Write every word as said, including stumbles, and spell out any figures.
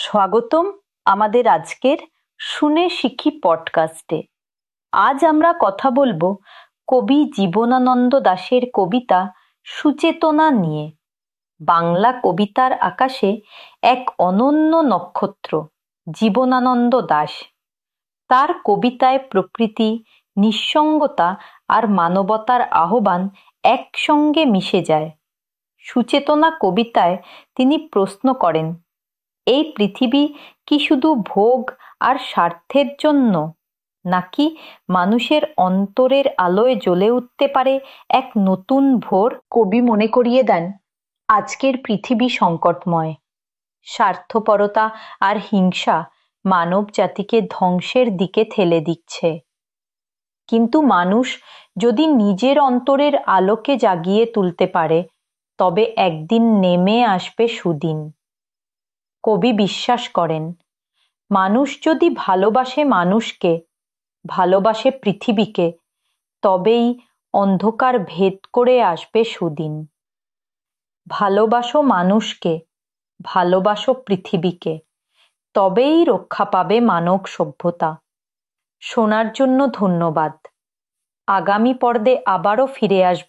স্বাগতম আমাদের আজকের শুনে শিখি পডকাস্টে। আজ আমরা কথা বলবো কবি জীবনানন্দ দাশের কবিতা সুচেতনা নিয়ে। বাংলা কবিতার আকাশে এক অনন্য নক্ষত্র জীবনানন্দ দাশ। তার কবিতায় প্রকৃতি, নিঃসঙ্গতা আর মানবতার আহ্বান একসঙ্গে মিশে যায়। সুচেতনা কবিতায় তিনি প্রশ্ন করেন, এই পৃথিবী কি শুধু ভোগ আর স্বার্থের জন্য, নাকি মানুষের অন্তরের আলোয় জ্বলে উঠতে পারে এক নতুন ভোর? কবি মনে করিয়ে দেন, আজকের পৃথিবী সংকটময়। স্বার্থপরতা আর হিংসা মানব জাতিকে ধ্বংসের দিকে ঠেলে দিচ্ছে। কিন্তু মানুষ যদি নিজের অন্তরের আলোকে জাগিয়ে তুলতে পারে, তবে একদিন নেমে আসবে সুদিন। কবি বিশ্বাস করেন, মানুষ যদি ভালোবাসে মানুষকে, ভালোবাসে পৃথিবীকে, তবেই অন্ধকার ভেদ করে আসবে সুদিন। ভালোবাসো মানুষকে, ভালোবাসো পৃথিবীকে, তবেই রক্ষা পাবে মানব সভ্যতা। শোনার জন্য ধন্যবাদ। আগামী পর্বে আবারও ফিরে আসব